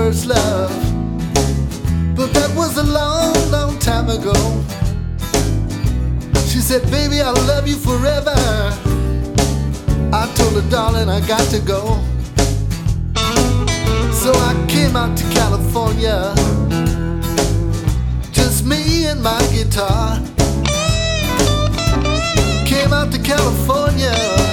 first love. But that was a long, long time ago. She said, baby, I'll love you forever. I told her, darling, I got to go. So I came out to California.